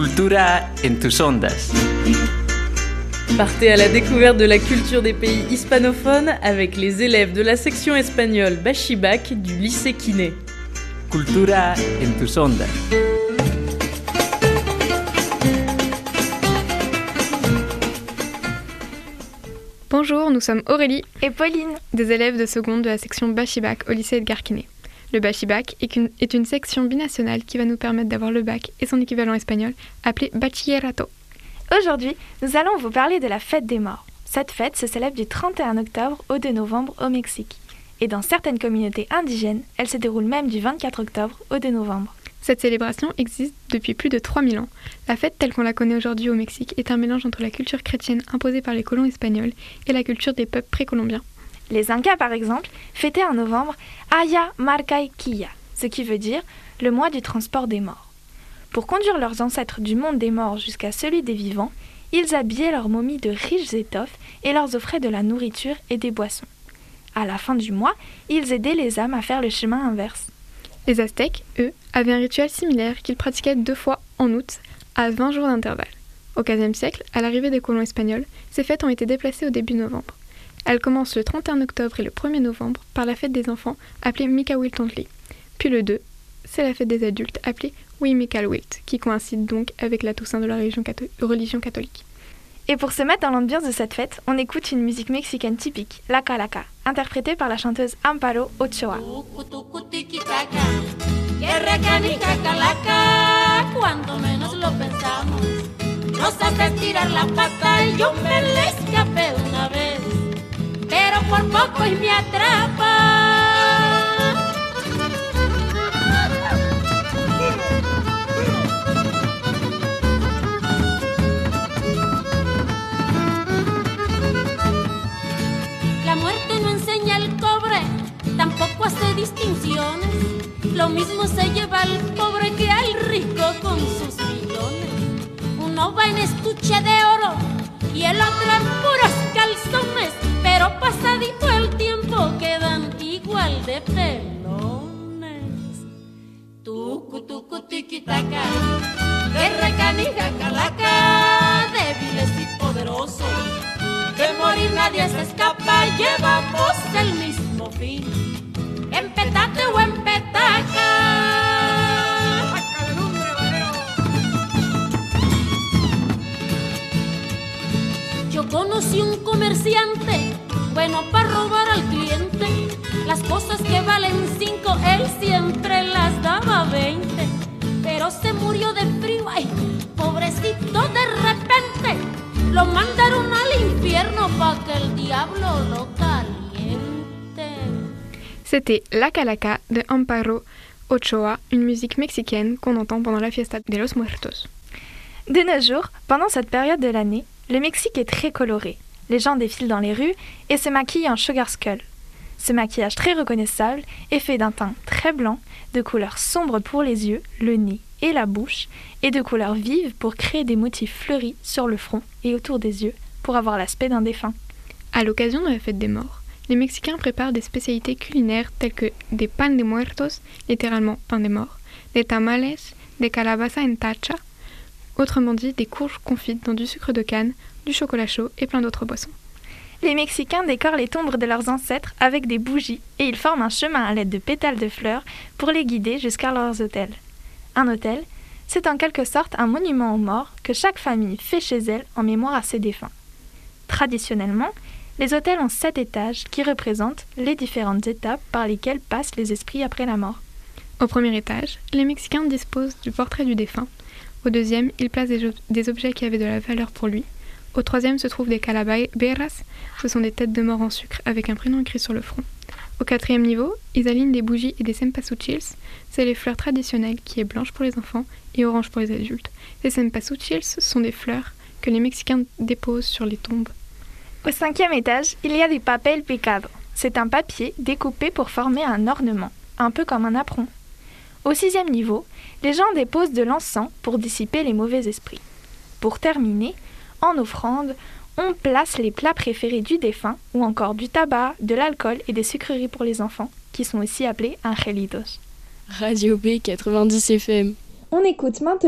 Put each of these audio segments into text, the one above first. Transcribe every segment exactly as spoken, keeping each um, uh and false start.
Cultura en tus ondas. Partez à la découverte de la culture des pays hispanophones avec les élèves de la section espagnole Bachibac du lycée Quiné. Cultura en tus ondas. Bonjour, nous sommes Aurélie et Pauline, des élèves de seconde de la section Bachibac au lycée Edgar Quinet. Le Bachibac est une, est une section binationale qui va nous permettre d'avoir le bac et son équivalent espagnol appelé Bachillerato. Aujourd'hui, nous allons vous parler de la fête des morts. Cette fête se célèbre du trente et un octobre au deux novembre au Mexique. Et dans certaines communautés indigènes, elle se déroule même du vingt-quatre octobre au deux novembre. Cette célébration existe depuis plus de trois mille ans. La fête telle qu'on la connaît aujourd'hui au Mexique est un mélange entre la culture chrétienne imposée par les colons espagnols et la culture des peuples précolombiens. Les Incas, par exemple, fêtaient en novembre Aya Marcaiquilla, ce qui veut dire le mois du transport des morts. Pour conduire leurs ancêtres du monde des morts jusqu'à celui des vivants, ils habillaient leurs momies de riches étoffes et leur offraient de la nourriture et des boissons. À la fin du mois, ils aidaient les âmes à faire le chemin inverse. Les Aztèques, eux, avaient un rituel similaire qu'ils pratiquaient deux fois en août, à vingt jours d'intervalle. Au quinzième siècle, à l'arrivée des colons espagnols, ces fêtes ont été déplacées au début novembre. Elles commencent le trente et un octobre et le premier novembre par la fête des enfants appelée Micahuiltontli. Puis le deux, c'est la fête des adultes appelée Huimicahuiltl, qui coïncide donc avec la Toussaint de la religion, catho- religion catholique. Et pour se mettre dans l'ambiance de cette fête, on écoute une musique mexicaine typique, la calaca, interprétée par la chanteuse Amparo Ochoa. Tampoco hace distinciones, lo mismo se lleva al pobre que al rico con sus millones. Uno va en estuche de oro y el otro en puros calzones, pero pasadito el tiempo quedan igual de pelones. Tucu, tucu, tiquitaca, guerra canija, calaca, débiles y poderosos. De morir nadie se escapa, llevamos el mismo fin. En petate o en petaca. Yo conocí un comerciante, bueno para robar al cliente. Las cosas que valen cinco, él siempre las daba veinte. Pero se murió de frío, ay, pobrecito de repente. Lo mandaron al infierno pa' que el diablo lo caliente. C'était La Calaca de Amparo Ochoa, une musique mexicaine qu'on entend pendant la fiesta de los muertos. De nos jours, pendant cette période de l'année, le Mexique est très coloré. Les gens défilent dans les rues et se maquillent en sugar skull. Ce maquillage très reconnaissable est fait d'un teint très blanc, de couleur sombre pour les yeux, le nez et la bouche, et de couleurs vives pour créer des motifs fleuris sur le front et autour des yeux pour avoir l'aspect d'un défunt. À l'occasion de la fête des morts, les Mexicains préparent des spécialités culinaires telles que des pan de muertos, littéralement pain des morts, des tamales, des calabaza en tacha, autrement dit des courges confites dans du sucre de canne, du chocolat chaud et plein d'autres boissons. Les Mexicains décorent les tombes de leurs ancêtres avec des bougies et ils forment un chemin à l'aide de pétales de fleurs pour les guider jusqu'à leurs autels. Un autel, c'est en quelque sorte un monument aux morts que chaque famille fait chez elle en mémoire à ses défunts. Traditionnellement, les autels ont sept étages qui représentent les différentes étapes par lesquelles passent les esprits après la mort. Au premier étage, les Mexicains disposent du portrait du défunt. Au deuxième, ils placent des, jo- des objets qui avaient de la valeur pour lui. Au troisième se trouvent des calaveras, ce sont des têtes de mort en sucre avec un prénom écrit sur le front. Au quatrième niveau, ils alignent des bougies et des cempasúchils, c'est les fleurs traditionnelles qui est blanche pour les enfants et orange pour les adultes. Les cempasúchils sont des fleurs que les Mexicains déposent sur les tombes. Au cinquième étage, il y a des papel picado. C'est un papier découpé pour former un ornement, un peu comme un apron. Au sixième niveau, les gens déposent de l'encens pour dissiper les mauvais esprits. Pour terminer, en offrande, on place les plats préférés du défunt ou encore du tabac, de l'alcool et des sucreries pour les enfants, qui sont aussi appelés angelitos. Radio B quatre-vingt-dix F M. On écoute maintenant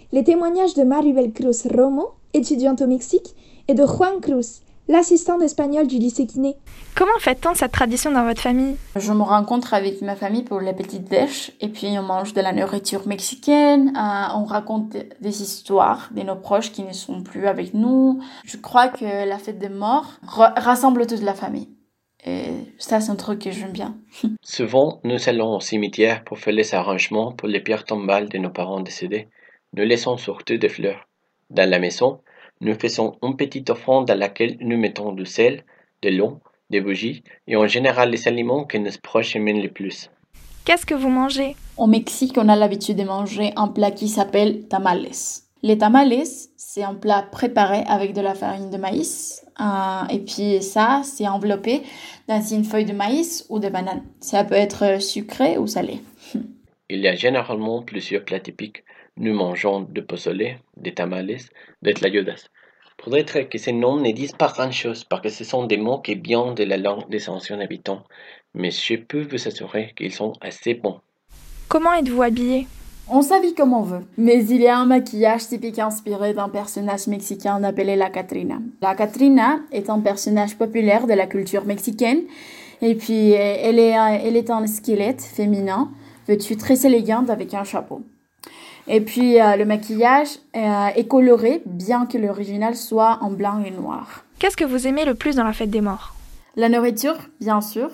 les témoignages de Maribel Cruz Romo, étudiante au Mexique, et de Juan Cruz, l'assistant d'espagnol du lycée Kiné. Comment fête-t-on cette tradition dans votre famille? Je me rencontre avec ma famille pour les petites déj et puis on mange de la nourriture mexicaine, euh, on raconte des histoires de nos proches qui ne sont plus avec nous. Je crois que la fête des morts ra- rassemble toute la famille. Et ça, c'est un truc que j'aime bien. Souvent, nous allons au cimetière pour faire les arrangements pour les pierres tombales de nos parents décédés. Nous laissons surtout des fleurs. Dans la maison, nous faisons une petite offrande dans laquelle nous mettons du sel, de l'eau, des bougies et en général les aliments que nos proches aiment le plus. Qu'est-ce que vous mangez? Au Mexique, on a l'habitude de manger un plat qui s'appelle tamales. Les tamales, c'est un plat préparé avec de la farine de maïs. Euh, et puis ça, c'est enveloppé dans une feuille de maïs ou de banane. Ça peut être sucré ou salé. Il y a généralement plusieurs plats typiques. Nous mangeons du pozole, des tamales, des tlayudas. Peut-être que ces noms ne disent pas grand-chose parce que ce sont des mots qui viennent de la langue des anciens habitants, mais je peux vous assurer qu'ils sont assez bons. Comment êtes-vous habillé? On s'habille comme on veut, mais il y a un maquillage typique inspiré d'un personnage mexicain appelé la Catrina. La Catrina est un personnage populaire de la culture mexicaine, et puis elle est, elle est un squelette féminin, vêtu très élégante avec un chapeau. Et puis euh, le maquillage euh, est coloré, bien que l'original soit en blanc et noir. Qu'est-ce que vous aimez le plus dans la fête des morts? La nourriture, bien sûr,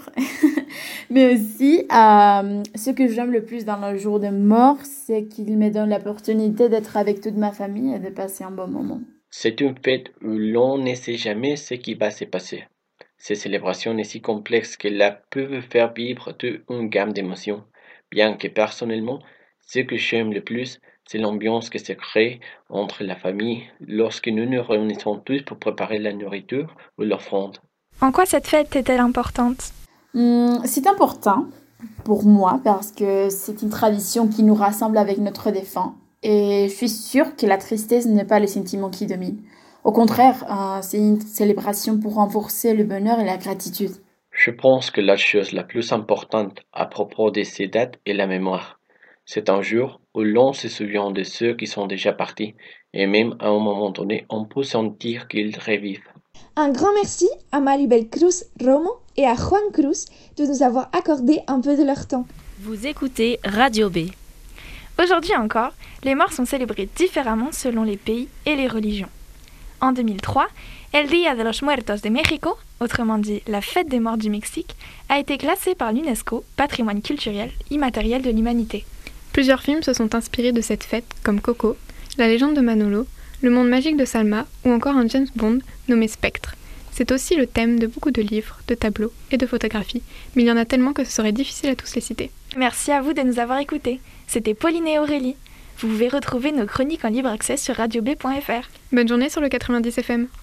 mais aussi euh, ce que j'aime le plus dans le jour de mort, c'est qu'il me donne l'opportunité d'être avec toute ma famille et de passer un bon moment. C'est une fête où l'on ne sait jamais ce qui va se passer. Ces célébrations sont si complexes qu'elles peuvent faire vivre toute une gamme d'émotions, bien que personnellement, ce que j'aime le plus, c'est l'ambiance qui se crée entre la famille lorsque nous nous réunissons tous pour préparer la nourriture ou l'offrande. En quoi cette fête est-elle importante? Hum, c'est important pour moi parce que c'est une tradition qui nous rassemble avec notre défunt. Et je suis sûre que la tristesse n'est pas le sentiment qui domine. Au contraire, euh, c'est une célébration pour renforcer le bonheur et la gratitude. Je pense que la chose la plus importante à propos de ces dates est la mémoire. C'est un jour où l'on se souvient de ceux qui sont déjà partis et même à un moment donné, on peut sentir qu'ils revivent. Un grand merci à Maribel Cruz Romo et à Juan Cruz de nous avoir accordé un peu de leur temps. Vous écoutez Radio B. Aujourd'hui encore, les morts sont célébrés différemment selon les pays et les religions. En deux mille trois, El Día de los Muertos de México, autrement dit la fête des morts du Mexique, a été classée par l'UNESCO patrimoine culturel immatériel de l'humanité. Plusieurs films se sont inspirés de cette fête, comme Coco, La légende de Manolo, Le monde magique de Salma ou encore un James Bond nommé Spectre. C'est aussi le thème de beaucoup de livres, de tableaux et de photographies, mais il y en a tellement que ce serait difficile à tous les citer. Merci à vous de nous avoir écoutés. C'était Pauline et Aurélie. Vous pouvez retrouver nos chroniques en libre accès sur radio b point f r. Bonne journée sur le quatre-vingt-dix F M.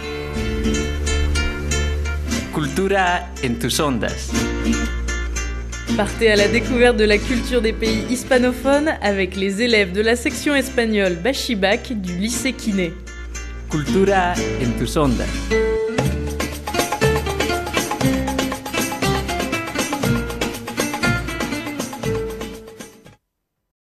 Cultura en tus ondas. Partez à la découverte de la culture des pays hispanophones avec les élèves de la section espagnole Bachibac du lycée Kiné. Cultura en tus ondas.